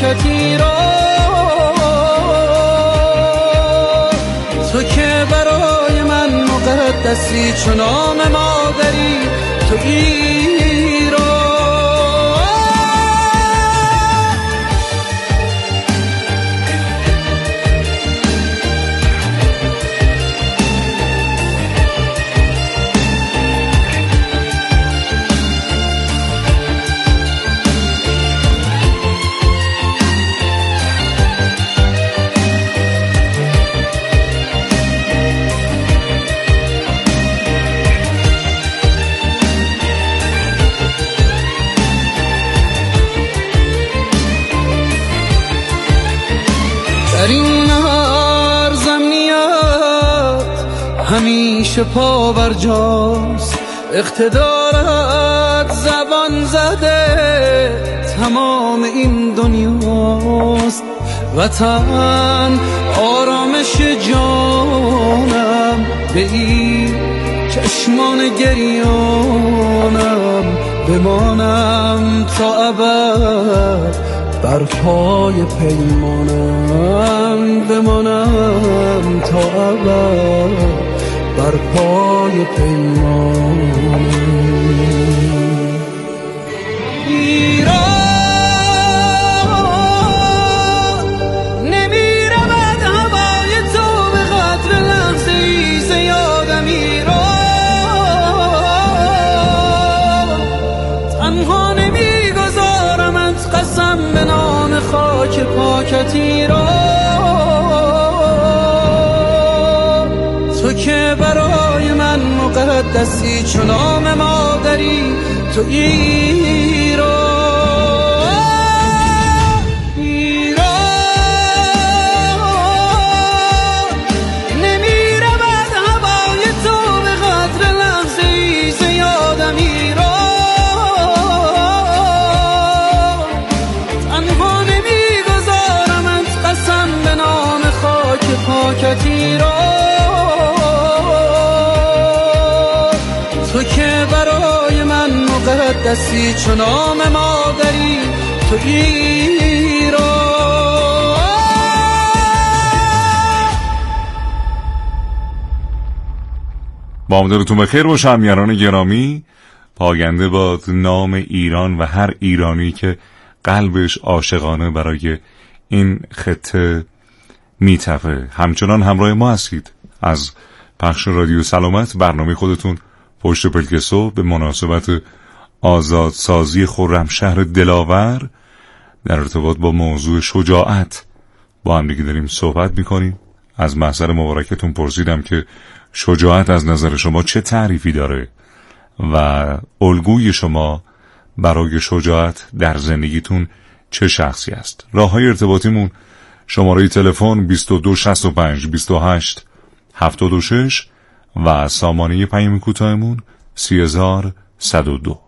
پاکتی را، تو که برای من مقدسی چو نام مادری تویی. در این نهر زمینیت همیشه پا بر جاست، اقتدارت زبان زده تمام این دنیاست. وطن آرامش جانم، به این چشمان گریانم بمانم تا ابد بر پای پیمانم، بمانم تا ابد بر پای پیمانم. ایران نمیرود هوای تو به قدر لحظه ای ز یادم. ایران تنها نمیگذارمت قسم به نام خاک پاکتی را، تو که برای من مقدسی چو نام مادری تو. ایران نمیرود هوای تو به قدر لحظه ای ز یادم. ایران تنها نمیگذارمت قسم به نام خاک پاکتی را، تو که برای من مقدسی چو نام مادری تو. ایران بامدارتون بخیر باشه همیهنان گرامی. پاینده باد نام ایران و هر ایرانی که قلبش عاشقانه برای این خطه میتپه. همچنان همراه ما هستید از پخش رادیو سلامت، برنامه خودتون پشت پلک صبح به مناسبت آزادسازی خرمشهر دلاور در ارتباط با موضوع شجاعت با هم دیگه داریم صحبت میکنیم. از محضر مبارکتون پرسیدم که شجاعت از نظر شما چه تعریفی داره و الگوی شما برای شجاعت در زندگیتون چه شخصی است. راههای ارتباطیمون شماره تلفن 2265 28 726 و سامانه پیام کوتاهمون 30102.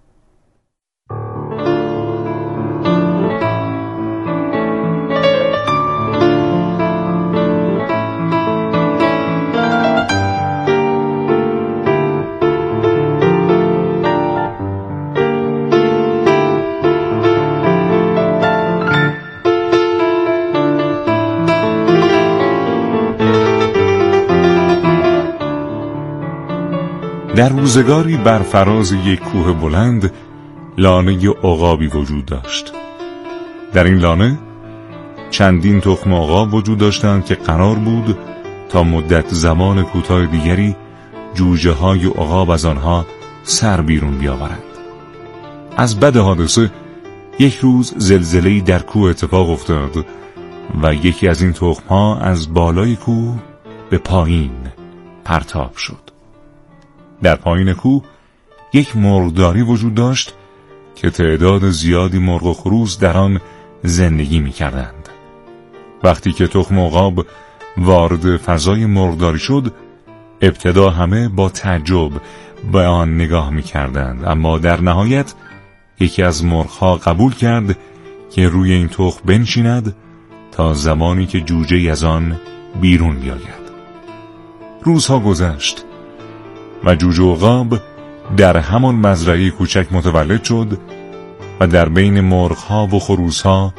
در روزگاری بر فراز یک کوه بلند لانه عقابی وجود داشت. در این لانه چندین تخم عقاب وجود داشتند که قرار بود تا مدت زمان کوتاه دیگری جوجه های عقاب از آنها سر بیرون بیاورند. از بد حادثه یک روز زلزله‌ای در کوه اتفاق افتاد و یکی از این تخم ها از بالای کوه به پایین پرتاب شد. در پایین کوه یک مرغداری وجود داشت که تعداد زیادی مرغ و خروس در آن زندگی می کردند. وقتی که تخم عقاب وارد فضای مرغداری شد، ابتدا همه با تعجب به آن نگاه می کردند، اما در نهایت یکی از مرغ‌ها قبول کرد که روی این تخم بنشیند تا زمانی که جوجه‌ای از آن بیرون بیاید. روزها گذشت و جوجه عقاب در همان مزرعه کوچک متولد شد و در بین مرغ‌ها و خروس‌ها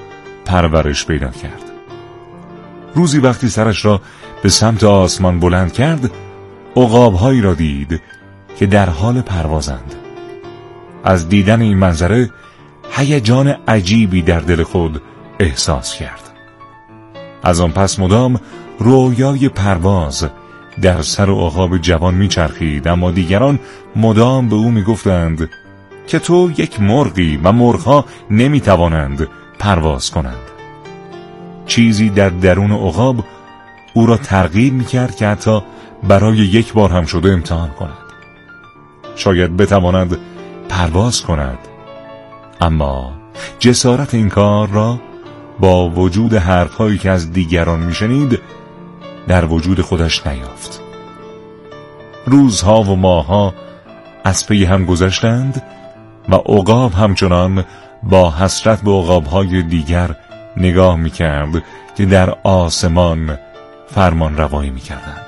پرورش پیدا کرد. روزی وقتی سرش را به سمت آسمان بلند کرد، عقاب‌هایی را دید که در حال پروازند. از دیدن این منظره هیجان عجیبی در دل خود احساس کرد. از آن پس مدام رویای پرواز در سر عقاب جوان میچرخید، اما دیگران مدام به او میگفتند که تو یک مرغی و مرغها نمیتوانند پرواز کنند. چیزی در درون عقاب او را ترغیب میکرد که حتی برای یک بار هم شده امتحان کند. شاید بتواند پرواز کند، اما جسارت این کار را با وجود حرفهایی که از دیگران میشنید در وجود خودش نیافت. روزها و ماهها از پی هم گذشتند و عقاب همچنان با حسرت به عقابهای دیگر نگاه میکرد که در آسمان فرمان روایی میکردند.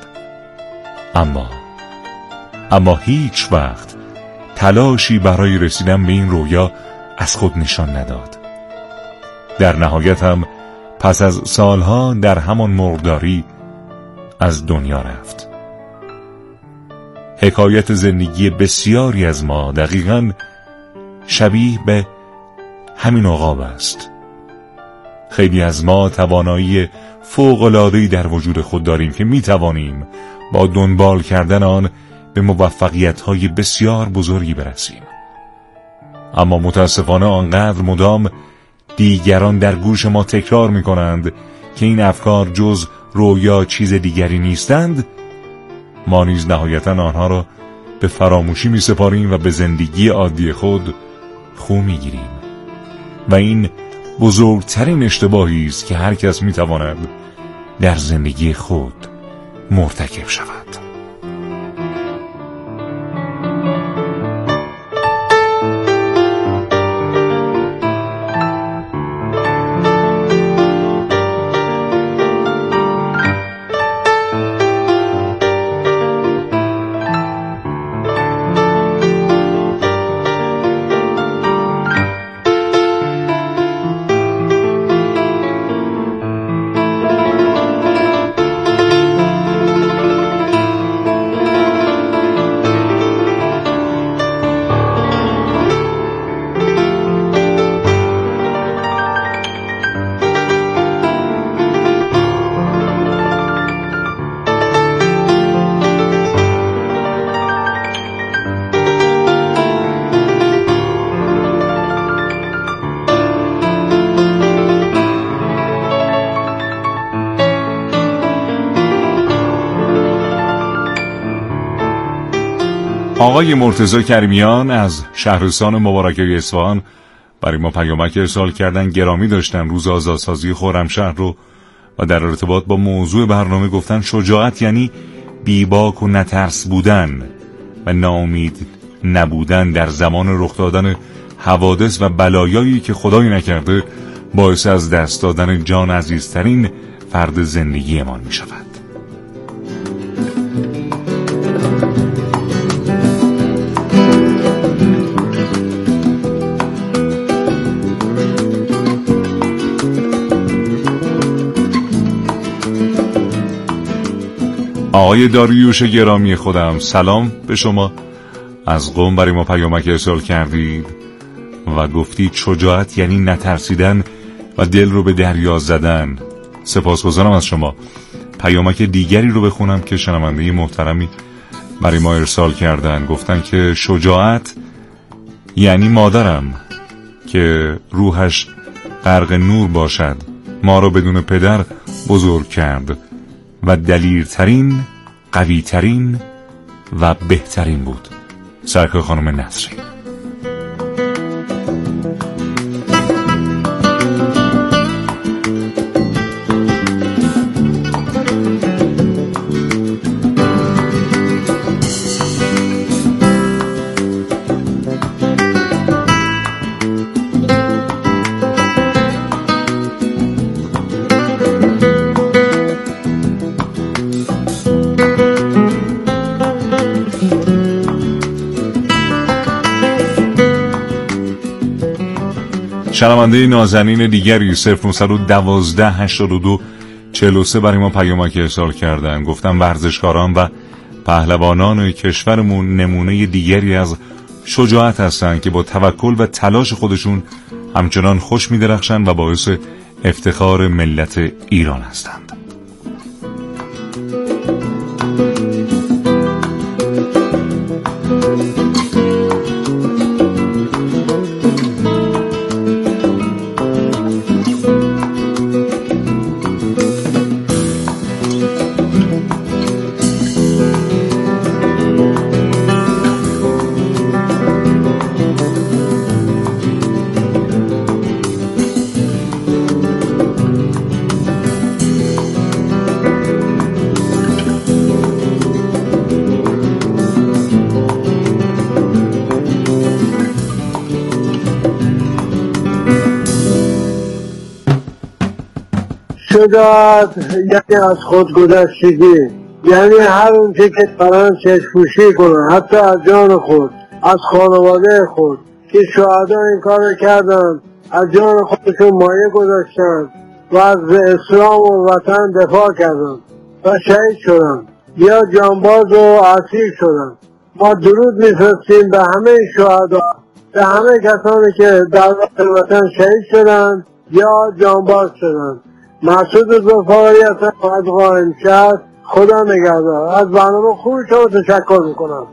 اما هیچ وقت تلاشی برای رسیدن به این رویا از خود نشان نداد. در نهایت هم پس از سالها در همان مرغداری از دنیا رفت. حکایت زندگی بسیاری از ما دقیقاً شبیه به همین عقاب است. خیلی از ما توانایی فوق‌العاده‌ای در وجود خود داریم که می‌توانیم با دنبال کردن آن به موفقیت‌های بسیار بزرگی برسیم. اما متاسفانه آنقدر مدام دیگران در گوش ما تکرار می‌کنند که این افکار جز رویا چیز دیگری نیستند، ما نیز نهایتاً آنها را به فراموشی می‌سپاریم و به زندگی عادی خود خو می‌گیریم. و این بزرگترین اشتباهی است که هر کس می‌تواند در زندگی خود مرتکب شود. آقای مرتضی کریمیان از شهرستان مبارکه اصفهان برای ما پیامک ارسال کردن. گرامی داشتن روز آزادسازی خرمشهر رو و در ارتباط با موضوع برنامه گفتن شجاعت یعنی بیباک و نترس بودن و ناامید نبودن در زمان رخ دادن حوادث و بلایایی که خدایی نکرده باعث از دست دادن جان عزیزترین فرد زندگیمان می شود. آقای داریوش گرامی خودم، سلام به شما. از قم برای ما پیامک ارسال کردید و گفتید شجاعت یعنی نترسیدن و دل رو به دریا زدن. سپاسگزارم از شما. پیامک دیگری رو بخونم که شنونده محترمی برای ما ارسال کردن. گفتن که شجاعت یعنی مادرم که روحش غرق نور باشد ما رو بدون پدر بزرگ کرد و دلیرترین، قویترین و بهترین بود. سرکار خانم نصری. شنونده نازنین دیگری 0912 82 43 برای ما پیامک ارسال کردن. گفتم ورزشکاران و پهلوانان کشورمون نمونه دیگری از شجاعت هستند که با توکل و تلاش خودشون همچنان خوش می‌درخشند و باعث افتخار ملت ایران هستند. شجاعت یعنی از خودگذشتگی، یعنی هر اون چه که دارن چشم‌پوشی کنن، حتی از جان خود، از خانواده خود، که شهدا این کار کردن، از جان خودشون مایه گذاشتن و از اسلام و وطن دفاع کردن و شهید شدن یا جانباز و اسیر شدن. ما درود می‌فرستیم به همه شهدا، به همه کسانی که در وطن شهید شدن یا جانباز شدن. مسعود ظفاری هستم از قائمشهر. خدا نگهدار. از برنامه خوب شما تشکر میکنم.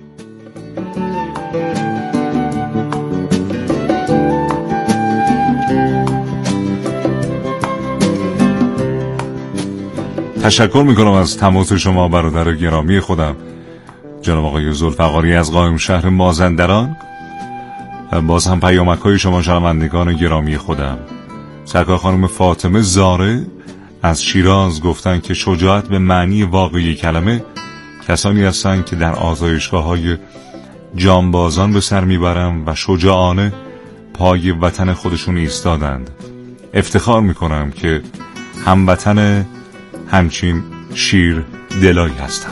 تشکر میکنم از تماس شما برادر گرامی خودم جناب آقای ذوالفقاری از قائمشهر مازندران. باز هم پیامک‌های شما شنوندگان گرامی خودم. سرکار خانم فاطمه زاره از شیراز گفتن که شجاعت به معنی واقعی کلمه کسانی هستند که در آزایشگاه‌های جانبازان به سر میبرند و شجاعانه پای وطن خودشون ایستادند. افتخار میکنم که هموطن همچین شیر دلایی هستم.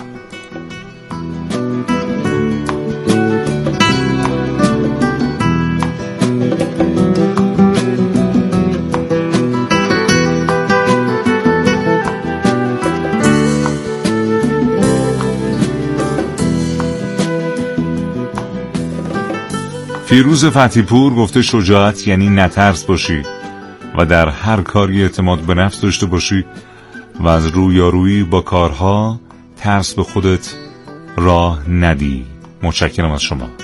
فیروز فتیپور گفته شجاعت یعنی نترس باشی و در هر کاری اعتماد به نفس داشته باشی و از رویارویی با کارها ترس به خودت راه ندی. متشکرم از شما.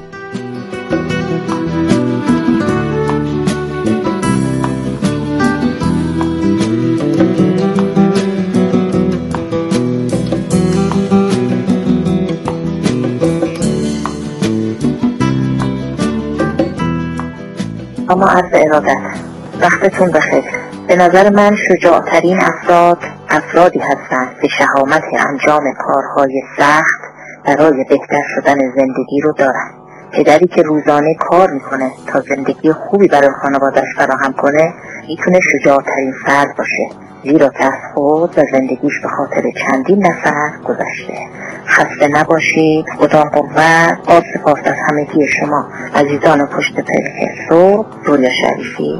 اما عرض ارادت، وقتتون بخیر. به نظر من شجاعترین افرادی هستند که شهامت انجام کارهای سخت برای بهتر شدن زندگی رو دارن. پدری که روزانه کار میکنه تا زندگی خوبی برای خانواده‌اش فراهم کنه میتونه شجاعترین فرد باشه، زیرا که از خود و زندگیش به خاطر چندین نفر گذشته. خسته نباشید. خدا قوت. با سپاس از همگی شما عزیزان پشت پلک صبح. رویا شریفی.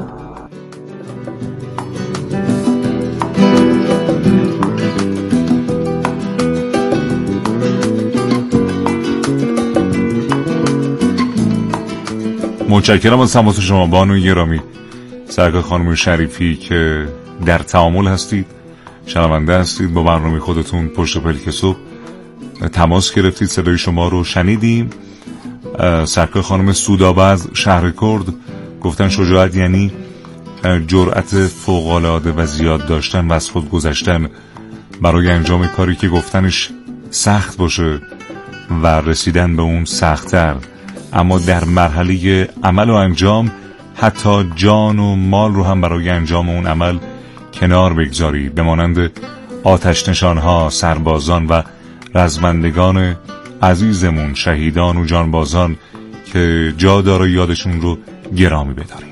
متشکرم از تماس شما بانوی گرامی سرکار خانم شریفی که در تعامل هستید، شنونده هستید، با برنامه خودتون پشت پلک صبح تماس گرفتید، صدای شما رو شنیدیم. سرکار خانم سودابز شهر کرد گفتن شجاعت یعنی جرأت فوق‌العاده و زیاد داشتن و از خود گذشتن برای انجام کاری که گفتنش سخت باشه و رسیدن به اون سخت‌تر، اما در مرحله عمل و انجام حتی جان و مال رو هم برای انجام اون عمل کنار بگذاری، به مانند آتش نشانها، سربازان و رزمندگان عزیزمون، شهیدان و جانبازان که جا داره یادشون رو گرامی بداریم.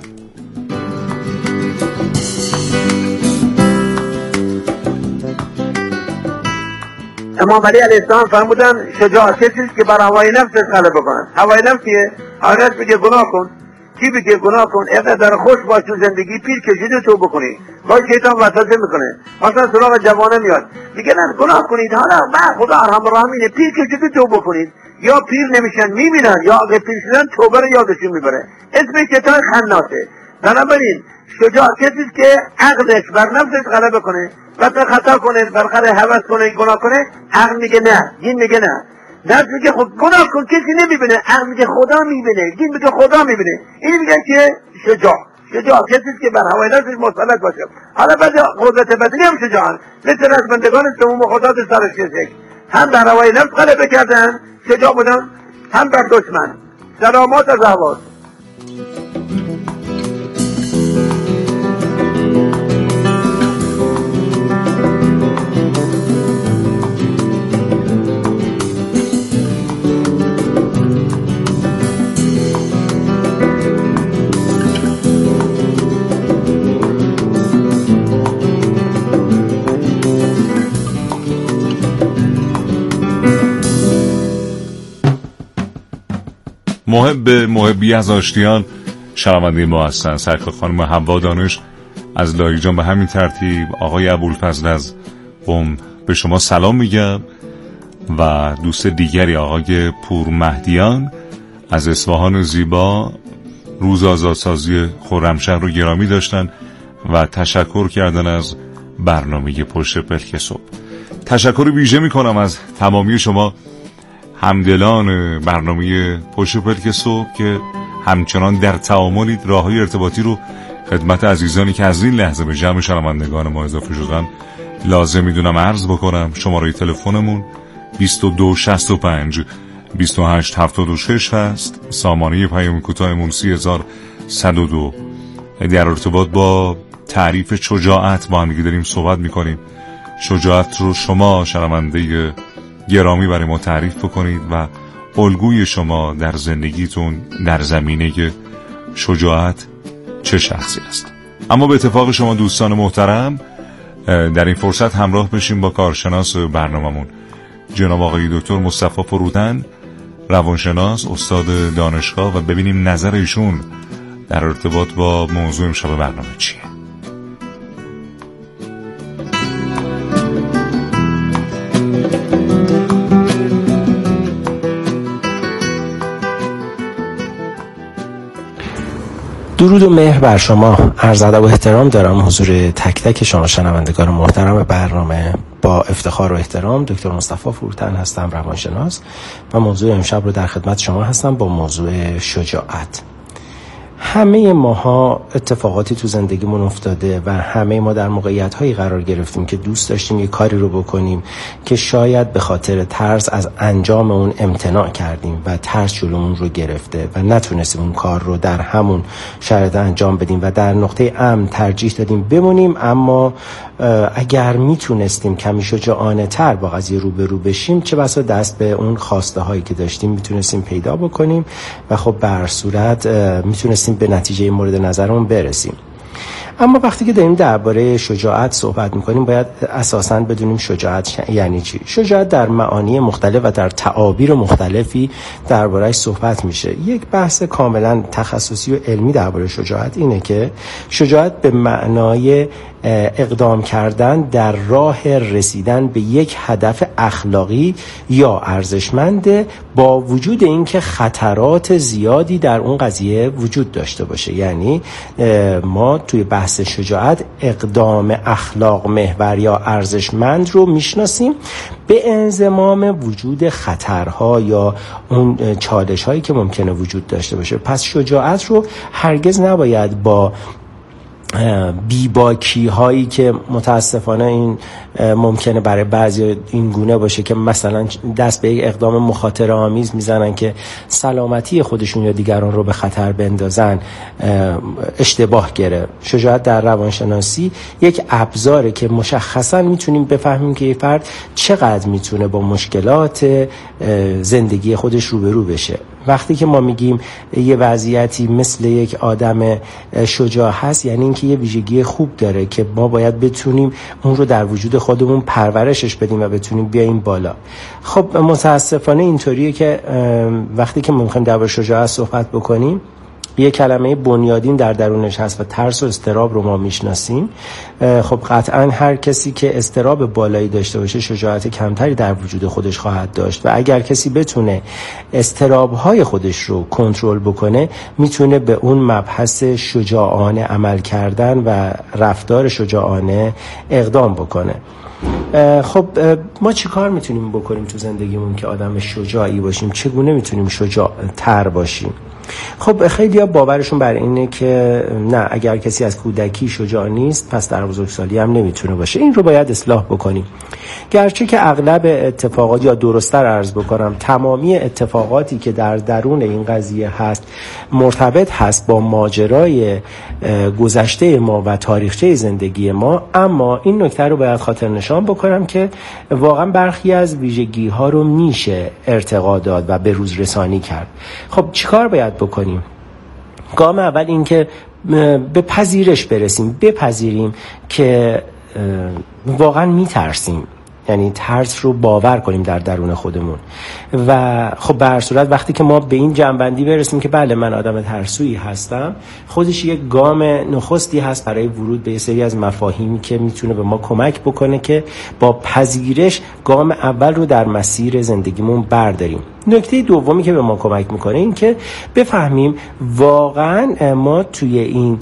امام علی علیه السلام فرمودن شجاعت چیزی که بر هوای نفس غلبه کنه. هوای نفس که هوای نفس میگه گناه کن، کی بگه گناه کن اینقدر خوش باش تو زندگی، پیر کشیده تو بکنی با شیطان وسوسه میکنه. مثلا سراغ جوانه میاد میگه نه گناه کنید، حالا خدا ارحم الراحمینه، پیر کشیده تو بکنید. یا پیر نمیشن میبینن، یا اگه پیر شدن توبه رو یادشون میبره. اسم شیطان خناسه. بنابراین شجاع کسی که عقلش بر نفسش غلبه کنه و تا خطا کنه، برخره هوس کنه، گناه کنه، عقل میگه نه، دین میگه نه. نفس میگه خب گناه کن، کسی نمیبینه، عقل میگه خدا میبینه، دین میگه خدا میبینه. این میگه که شجاع کسی که بر هوای نفسش مسلط باشه. حالا بعد قدرت بدنی هم شجاعن، مثل رزمندگان سموم خدات سرشکسک، هم بر هوای نفس غلبه کردن شجاع بودن، هم بر دشمن. سلامات از احواز. محبی از آشتیان شنونده ما هستن. سرکار خانم حوا دانش از لایجان به همین ترتیب. آقای ابوالفضل از قم به شما سلام میگم و دوست دیگری آقای پور مهدیان از اصفهان زیبا روز آزادسازی خرمشهر رو گرامی داشتن و تشکر کردن از برنامه پشت پلک صبح. تشکر ویژه میکنم از تمامی شما همدلان برنامه پشت پلک صبح که همچنان در تعاملید. راههای ارتباطی رو خدمت عزیزانی که از این لحظه به جمع شنوندگان ما اضافه شدن لازم میدونم عرض بکنم. شماره تلفنمون 2265 2876 هست. سامانه پیام کوتاهمون 3102. در ارتباط با تعریف شجاعت با هم دیگه داریم صحبت میکنیم. شجاعت رو شما شنونده گرامی برای ما تعریف بکنید و الگوی شما در زندگیتون در زمینه شجاعت چه شخصی است. اما به اتفاق شما دوستان محترم در این فرصت همراه بشیم با کارشناس برنامه‌مون جناب آقای دکتر مصطفی فروتن، روانشناس، استاد دانشگاه، و ببینیم نظر ایشون در ارتباط با موضوع امشب برنامه چیه. درود و مهر بر شما. عرض ادب و احترام دارم حضور تک تک شما شنوندگان محترم برنامه. با افتخار و احترام دکتر مصطفی فروتن هستم، روانشناس، و موضوع امشب رو در خدمت شما هستم با موضوع شجاعت. همه ماها اتفاقاتی تو زندگیمون افتاده و همه ما در موقعیت‌هایی قرار گرفتیم که دوست داشتیم یه کاری رو بکنیم که شاید به خاطر ترس از انجام اون امتناع کردیم و ترس جلومون رو گرفته و نتونستیم اون کار رو در همون شرایط انجام بدیم و در نقطه امن ترجیح دادیم بمونیم. اما اگر میتونستیم کمی شجاعانه تر با قضیه روبرو بشیم، چه بسا دست به اون خواسته هایی که داشتیم میتونستیم پیدا بکنیم و خب به هر صورت میتونستیم به نتیجه مورد نظرمون برسیم. اما وقتی که داریم درباره شجاعت صحبت میکنیم باید اساساً بدونیم شجاعت یعنی چی. شجاعت در معانی مختلف و در تعابیر مختلفی درباره‌اش صحبت میشه. یک بحث کاملا تخصصی و علمی درباره شجاعت اینه که شجاعت به معنای اقدام کردن در راه رسیدن به یک هدف اخلاقی یا ارزشمند با وجود اینکه خطرات زیادی در اون قضیه وجود داشته باشه. یعنی ما توی بحث شجاعت اقدام اخلاق محور یا ارزشمند رو میشناسیم به انضمام وجود خطرها یا اون چالش هایی که ممکنه وجود داشته باشه. پس شجاعت رو هرگز نباید با بیباکی هایی که متاسفانه این ممکنه برای بعضی این گونه باشه که مثلا دست به یک اقدام مخاطره آمیز میزنن که سلامتی خودشون یا دیگران رو به خطر بندازن اشتباه گره. شجاعت در روانشناسی یک ابزاره که مشخصا میتونیم بفهمیم که یک فرد چقدر میتونه با مشکلات زندگی خودش روبرو بشه. وقتی که ما میگیم یه وضعیتی مثل یک آدم شجاع هست، یعنی اینکه یه ویژگی خوب داره که ما باید بتونیم اون رو در وجود خودمون پرورشش بدیم و بتونیم بیاییم بالا. خب متاسفانه اینطوریه که وقتی که ما میخوایم درباره شجاعت صحبت بکنیم یه کلمه بنیادین در درونش هست و ترس و اضطراب رو ما میشناسیم. خب قطعا هر کسی که اضطراب بالایی داشته باشه شجاعت کمتری در وجود خودش خواهد داشت و اگر کسی بتونه اضطراب‌های خودش رو کنترل بکنه میتونه به اون مبحث شجاعانه عمل کردن و رفتار شجاعانه اقدام بکنه. خب ما چی کار میتونیم بکنیم تو زندگیمون که آدم شجاعی باشیم؟ چگونه میتونیم شجاع‌تر باشیم؟ خب خیلی ها باورشون بر اینه که نه، اگر کسی از کودکی شجاع نیست پس در بزرگسالی هم نمیتونه باشه. این رو باید اصلاح بکنیم. گرچه که اغلب اتفاقات، یا درست‌تر عرض بکنم تمامی اتفاقاتی که در درون این قضیه هست مرتبط هست با ماجرای گذشته ما و تاریخچه زندگی ما، اما این نکته رو باید خاطر نشان بکنم که واقعا برخی از ویژگی ها رو میشه ارتقا داد و به روز رسانی کرد. خب چیکار باید بکنیم؟ گام اول این که به پذیرش برسیم، بپذیریم که واقعا میترسیم، یعنی ترس رو باور کنیم در درون خودمون. و خب به هر صورت وقتی که ما به این جنبندی برسیم که بله من آدم ترسویی هستم، خودش یک گام نخستی هست برای ورود به یه سری از مفاهیمی که میتونه به ما کمک بکنه که با پذیرش گام اول رو در مسیر زندگیمون برداریم. نکته دومی که به ما کمک میکنه این که بفهمیم واقعا ما توی این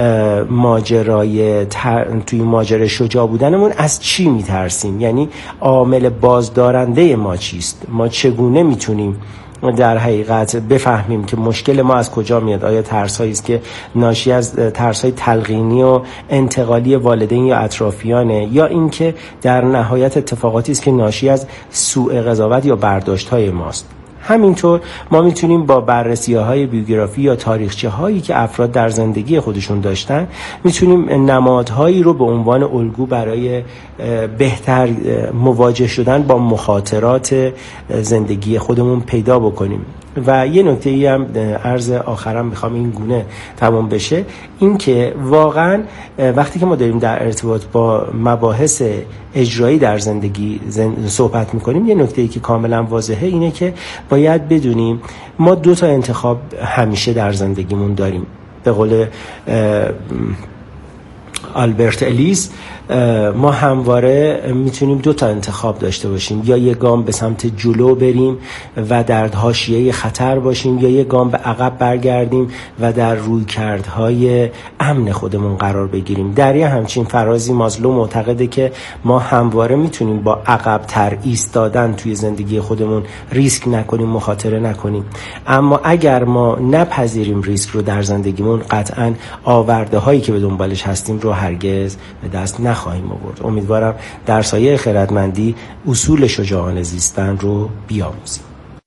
ماجرای شجاع بودنمون از چی میترسیم، یعنی عامل بازدارنده ما چیست، ما چگونه میتونیم در حقیقت بفهمیم که مشکل ما از کجا میاد. آیا ترس‌هایی است که ناشی از ترس‌های تلقینی و انتقالی والدین یا اطرافیانه، یا اینکه در نهایت اتفاقاتی است که ناشی از سوء قضاوت یا برداشت‌های ماست. همینطور ما میتونیم با بررسی‌های بیوگرافی یا تاریخچه‌هایی که افراد در زندگی خودشون داشتن میتونیم نمادهایی رو به عنوان الگو برای بهتر مواجه شدن با مخاطرات زندگی خودمون پیدا بکنیم. و یه نکته‌ای هم عرض آخرم میخوام این گونه تمام بشه، این که واقعا وقتی که ما داریم در ارتباط با مباحث اجرایی در زندگی صحبت میکنیم، یه نکته‌ای که کاملا واضحه اینه که باید بدونیم ما 2 تا انتخاب همیشه در زندگیمون داریم. به قول آلبرت الیس ما همواره میتونیم 2 تا انتخاب داشته باشیم، یا یک گام به سمت جلو بریم و در حاشیه خطر باشیم، یا یک گام به عقب برگردیم و در رویکردهای امن خودمون قرار بگیریم. در یه همچین فرازی مازلو معتقده که ما همواره میتونیم با عقب‌تر ایستادن توی زندگی خودمون ریسک نکنیم، مخاطره نکنیم، اما اگر ما نپذیریم ریسک رو در زندگیمون قطعاً آورده هایی که به دنبالش هستیم رو هرگز به دست نخواهیم آورد. امیدوارم در سایه خردمندی اصول شجاعانه زیستن رو بیاموزیم.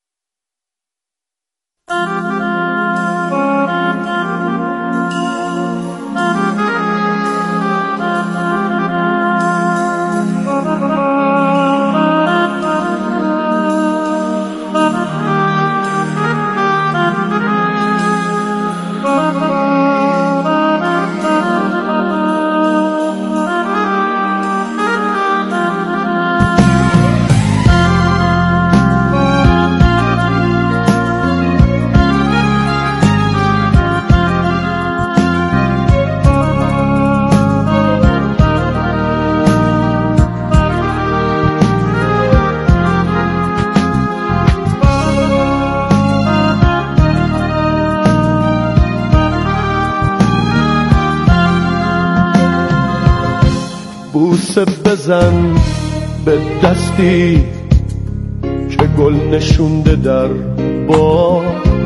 بوسه بزن به دستی که گل نشونده در باغ،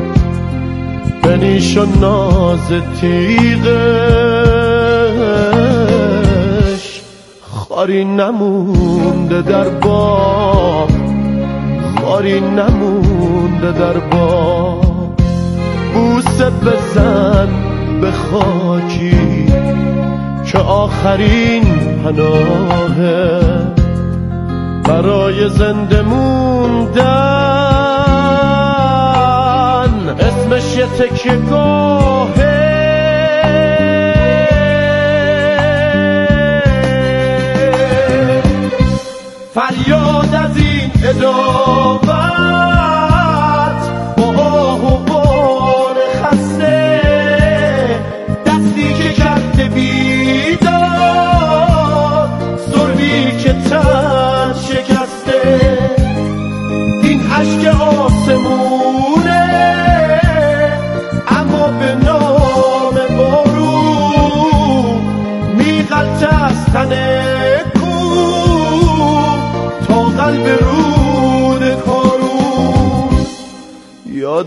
بنیش و ناز تیغش خاری نمونده در باغ، خاری نمونده در باغ. بوسه بزن به خاکی که آخرین پناهه برای زنده موندن، اسمش یه تکیه گاهه. فریاد از این ادامت با آه و بار خسته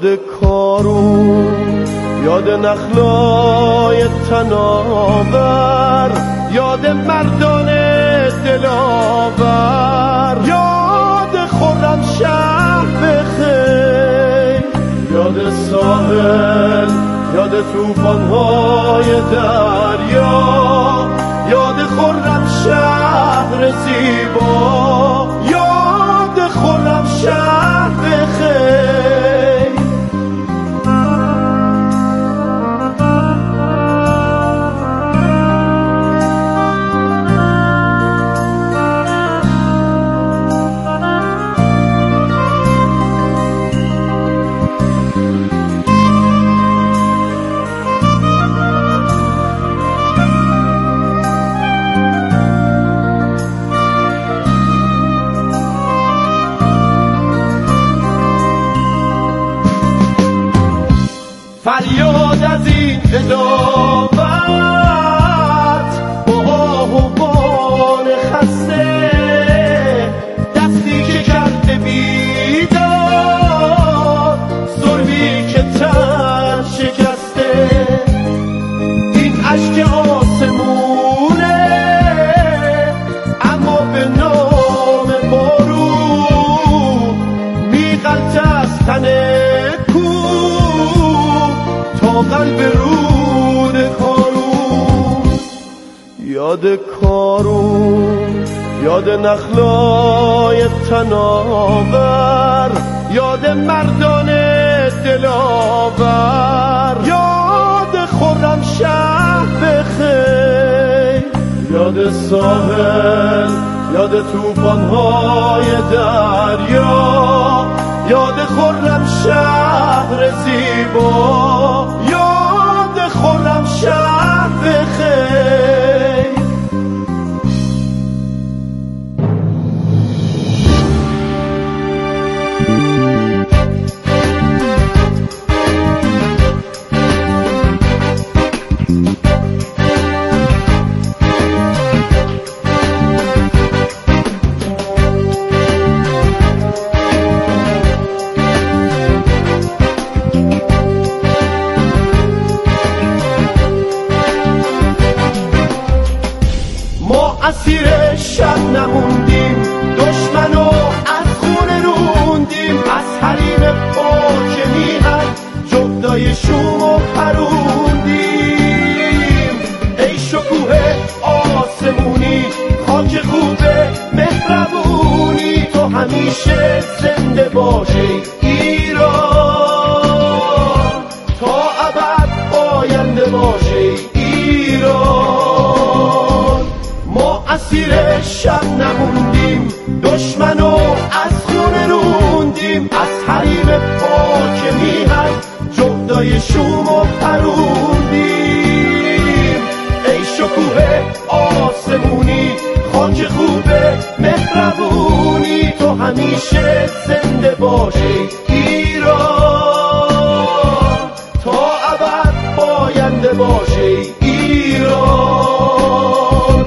یاد کارون، یاد نخلای تناور، یاد مردان دلاور، یاد خرمشهر بخیر، یاد ساحل، یاد طوفان‌های دریا، یاد خرمشهر زیبا، یاد خرمشهر بخیر. فریاد از این ادامت با آهوان خسته، دستی که کرده بیدار، ظلمی که تن شکسته. این اشک آسمونه اما به نام بارون میغلطه از تن قلب رود کارون. یاد کارون، یاد نخلای تناور، یاد مردان دلاور، یاد خرمشهر بخیر، یاد ساحل، یاد طوفان‌های دریا، یاد خرمشهر زیبا، یاد خرمشهر بخیر. اسیر شب نموندیم، دشمنو از خون روندیم، از حریم پاک میهن جغدای شومو پروندیم. ای شکوه آسمونی، خاک خوبه مهربونی، تو همیشه زنده باشی ایران، تا ابد آینده باشی ایران. اسیر شب نموندیم، دشمنو از خون روندیم، از حریم پاک میهن جغدای شومو پروندیم. ای شکوه آسمونی، خاک خوبه مهربونی، تو همیشه زنده باشی ایران، تا ابد پاینده باشی ایران.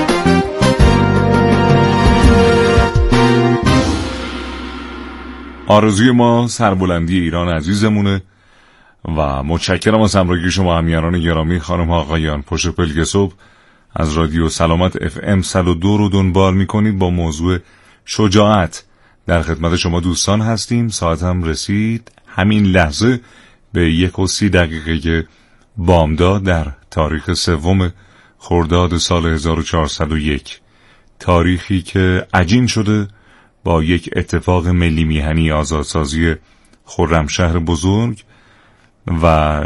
آرزوی ما سربلندی ایران عزیزمونه و متشکرم از همراهی شما همیهنان گرامی. خانم آقایان، پشت پلک صبح از رادیو سلامت FM 102 رو دنبال میکنید. با موضوع شجاعت در خدمت شما دوستان هستیم. ساعت هم رسید همین لحظه به 1:30 بامداد در تاریخ 3 خرداد سال 1401، تاریخی که عجین شده با یک اتفاق ملی میهنی آزادسازی خرمشهر بزرگ و